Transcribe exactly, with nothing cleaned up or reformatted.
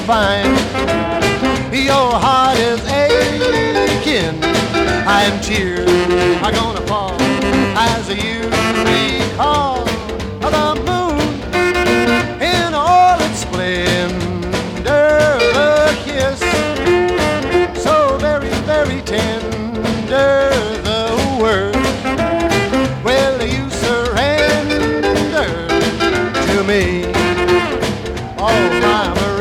find your heart is aching, and tears are gonna fall as you recall the moon in all its splendor, the kiss so very, very tender, the word, will you surrender to me? Oh, my